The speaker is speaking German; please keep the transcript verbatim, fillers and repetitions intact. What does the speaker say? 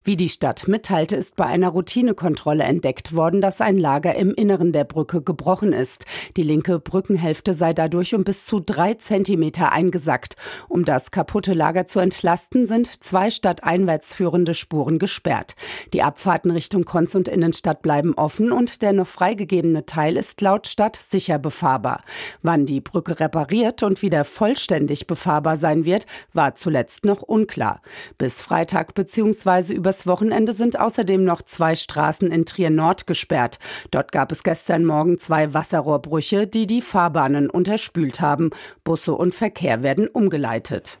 Wie die Stadt mitteilte, ist bei einer Routinekontrolle entdeckt worden, dass ein Lager im Inneren der Brücke gebrochen ist. Die linke Brückenhälfte sei dadurch um bis zu drei Zentimeter eingesackt. Um das kaputte Lager zu entlasten, sind zwei stadteinwärts führende Spuren gesperrt. Die Abfahrten Richtung Konz und Innenstadt bleiben offen und der noch freigegebene Teil ist laut Stadt sicher befahrbar. Wann die Brücke repariert und wieder vollständig befahrbar sein wird, war zuletzt noch unklar. Bis Freitag bzw. über Das Wochenende sind außerdem noch zwei Straßen in Trier-Nord gesperrt. Dort gab es gestern Morgen zwei Wasserrohrbrüche, die die Fahrbahnen unterspült haben. Busse und Verkehr werden umgeleitet.